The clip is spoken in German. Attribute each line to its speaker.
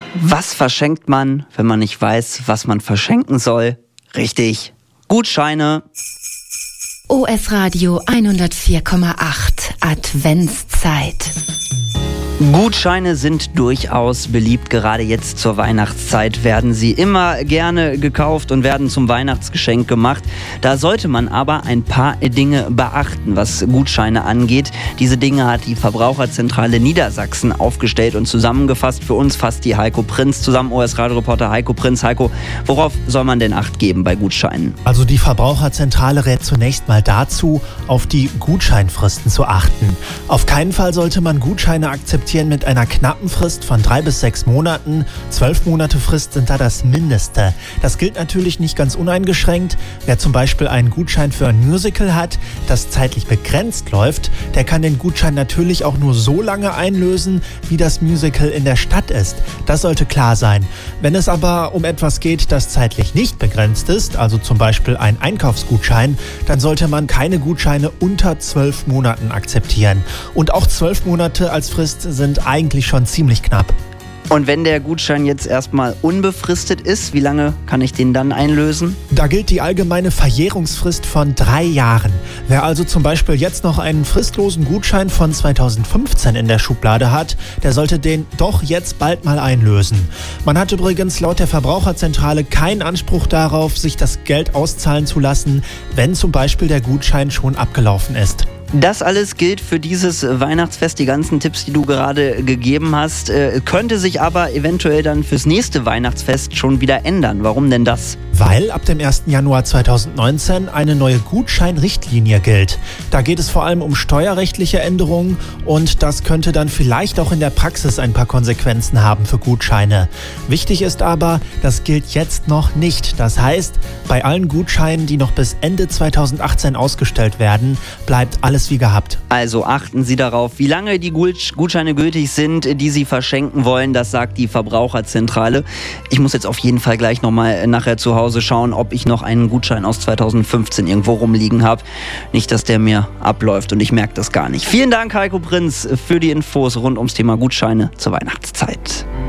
Speaker 1: Was verschenkt man, wenn man nicht weiß, was man verschenken soll? Richtig, Gutscheine.
Speaker 2: OS Radio 104,8 Adventszeit.
Speaker 1: Gutscheine sind durchaus beliebt. Gerade jetzt zur Weihnachtszeit werden sie immer gerne gekauft und werden zum Weihnachtsgeschenk gemacht. Da sollte man aber ein paar Dinge beachten, was Gutscheine angeht. Diese Dinge hat die Verbraucherzentrale Niedersachsen aufgestellt und zusammengefasst. Für uns fasst die Heiko Prinz zusammen, OS-Radio-Reporter Heiko Prinz. Heiko, worauf soll man denn Acht geben bei Gutscheinen?
Speaker 3: Also die Verbraucherzentrale rät zunächst mal dazu, auf die Gutscheinfristen zu achten. Auf keinen Fall sollte man Gutscheine akzeptieren mit einer knappen Frist von 3 bis 6 Monaten. 12 Monate Frist sind da das Mindeste. Das gilt natürlich nicht ganz uneingeschränkt. Wer zum Beispiel einen Gutschein für ein Musical hat, das zeitlich begrenzt läuft, der kann den Gutschein natürlich auch nur so lange einlösen, wie das Musical in der Stadt ist. Das sollte klar sein. Wenn es aber um etwas geht, das zeitlich nicht begrenzt ist, also zum Beispiel ein Einkaufsgutschein, dann sollte man keine Gutscheine unter 12 Monaten akzeptieren. Und auch 12 Monate als Frist sind eigentlich schon ziemlich knapp.
Speaker 1: Und wenn der Gutschein jetzt erstmal unbefristet ist, wie lange kann ich den dann einlösen?
Speaker 3: Da gilt die allgemeine Verjährungsfrist von 3 Jahren. Wer also zum Beispiel jetzt noch einen fristlosen Gutschein von 2015 in der Schublade hat, der sollte den doch jetzt bald mal einlösen. Man hat übrigens laut der Verbraucherzentrale keinen Anspruch darauf, sich das Geld auszahlen zu lassen, wenn zum Beispiel der Gutschein schon abgelaufen ist.
Speaker 1: Das alles gilt für dieses Weihnachtsfest. Die ganzen Tipps, die du gerade gegeben hast, könnte sich aber eventuell dann fürs nächste Weihnachtsfest schon wieder ändern. Warum denn das?
Speaker 3: Weil ab dem 1. Januar 2019 eine neue Gutscheinrichtlinie gilt. Da geht es vor allem um steuerrechtliche Änderungen und das könnte dann vielleicht auch in der Praxis ein paar Konsequenzen haben für Gutscheine. Wichtig ist aber, das gilt jetzt noch nicht. Das heißt, bei allen Gutscheinen, die noch bis Ende 2018 ausgestellt werden, bleibt alles wie gehabt.
Speaker 1: Also achten Sie darauf, wie lange die Gutscheine gültig sind, die Sie verschenken wollen. Das sagt die Verbraucherzentrale. Ich muss jetzt auf jeden Fall gleich nochmal nachher zu Hause schauen, ob ich noch einen Gutschein aus 2015 irgendwo rumliegen habe. Nicht, dass der mir abläuft und ich merke das gar nicht. Vielen Dank, Heiko Prinz, für die Infos rund ums Thema Gutscheine zur Weihnachtszeit.